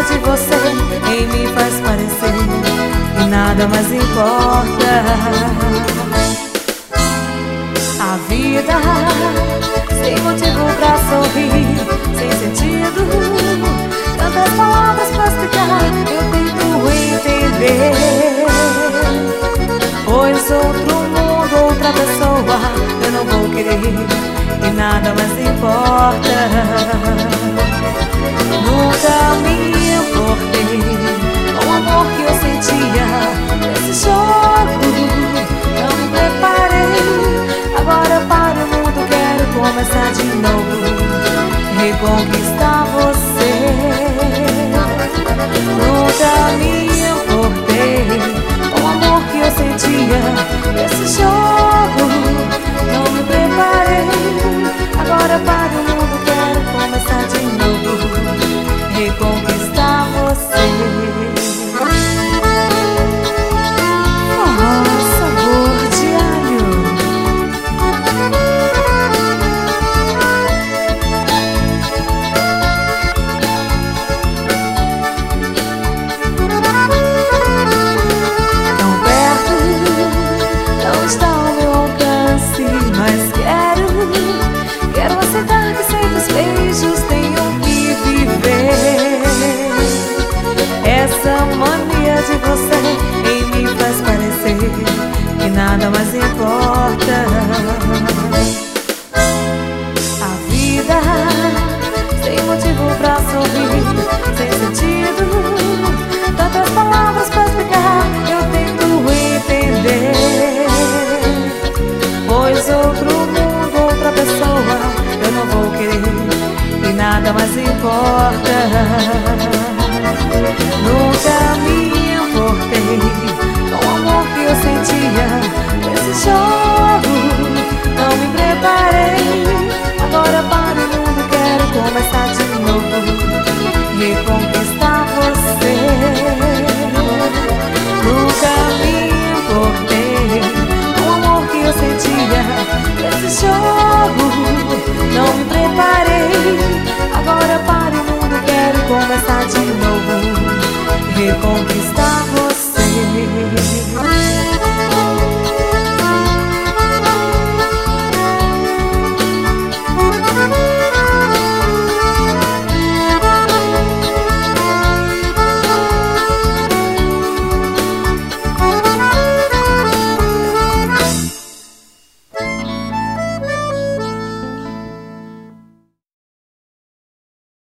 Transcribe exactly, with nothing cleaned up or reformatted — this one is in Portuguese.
de você em mim faz parecer que nada mais importa. A vida sem motivo pra sorrir, sem sentido, tantas palavras pra explicar, eu tento entender. Pois outro mundo, outra pessoa, eu não vou querer e nada mais importa. Nunca me importei com o amor que eu sentia nesse jogo. Não me preparei, agora para o mundo quero começar de novo, reconquistar você. Nunca me importei com o amor que eu sentia nesse jogo. Não me preparei, agora para o mundo quero começar de novo, reconquistar você. Forró, sabor diário. Tão perto, não está ao meu alcance, mas quero, quero aceitar que sem teus beijos tenho que viver. Essa mania de você em mim faz parecer que nada mais importa. A vida sem motivo pra sorrir, sem sentido, tantas palavras pra explicar, eu tento entender. Pois outro mundo, outra pessoa, eu não vou querer e nada mais importa. Nunca me importei com o amor que eu sentia nesse jogo. Não me preparei, agora para o mundo quero começar de novo, reconquistar você. Nunca me importei com o amor que eu sentia nesse jogo. Não me preparei, agora para o mundo quero começar de